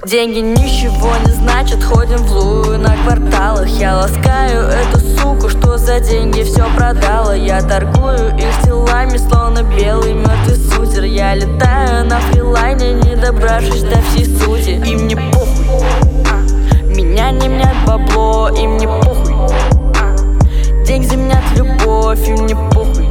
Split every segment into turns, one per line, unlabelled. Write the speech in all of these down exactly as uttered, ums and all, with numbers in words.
Деньги ничего не значат, ходим в лую на кварталах. Я ласкаю эту суку, что за деньги все продала. Я торгую их телами, словно белый мертвый сутер. Я летаю на фрилайне, не добравшись до всей сути. Им не похуй, меня не мнят бабло, им не похуй. Деньги заменят любовь, им не похуй.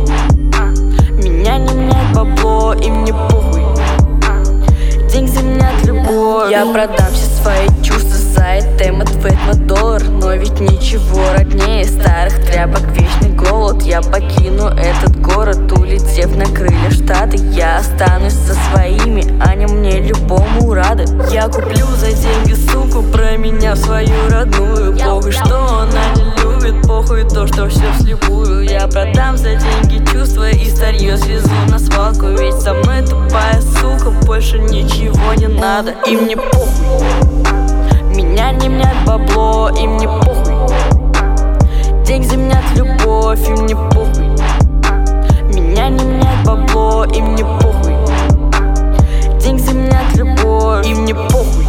Меня не мнят бабло, им не похуй. Деньги заменят любовь. Я продам все свои чувства за этот ответ на доллар. Но ведь ничего роднее старых тряпок вечный голод. Я покину этот город, улетев на крылья Штаты. Я останусь со своими, они мне любому рады. Я куплю за деньги суку, променяв свою родную. Похуй, что она не любит, похуй то, что все вслепую. Я продам за деньги чувства и старье свезу на свалку. Ведь со мной тупая сука, больше ничего не надо. Им не похуй, меня не мнят бабло, им не похуй. Деньги заменят любовь, им не похуй. Меня не мнят бабло, им не похуй. Деньги заменят любовь, им не похуй.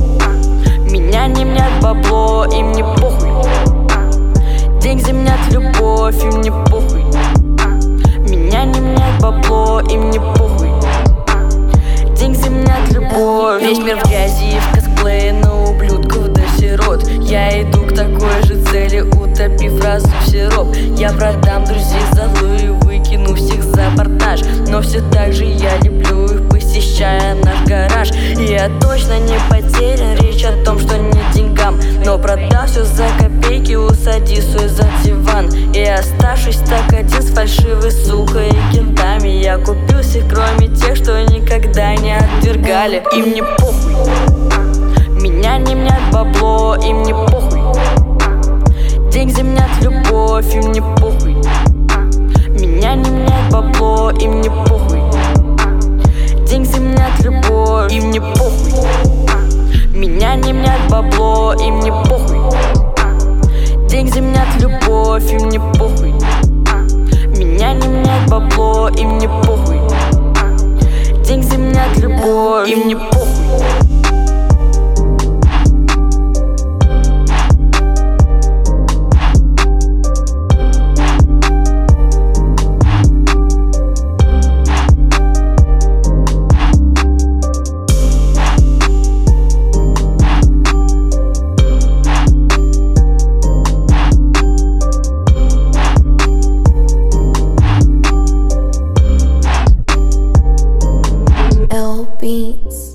Меня не мнят бабло, им не похуй. Деньги заменят любовь, им не похуй. Меня не мнят бабло, им не похуй. Деньги заменят любовь. Весь мир в грязи и в косплее, на ублюдков до сирот. Я иду к такой же цели, утопив разум в сироп. Я продам друзей злые, выкину всех за портаж. Но все так же я люблю их, посещая наш гараж. И я точно не потерян, речь о том, что не деньгам. Но продав все за копейки, усади свой за диван. И оставшись так один с фальшивой сукой и кентами. Я купил всех, кроме тех, что никогда не отвергали. Им не похуй, меня не мнят бабло, им не похуй. Деньги заменят любовь, им не похуй. Меня не мнят бабло, им не похуй. Деньги заменят любовь, им не похуй. Меня не мнят бабло, им не похуй. Деньги заменят любовь, им не похуй. Меня не мнят бабло, им не похуй. Деньги заменят любовь, им не похуй.
Beats.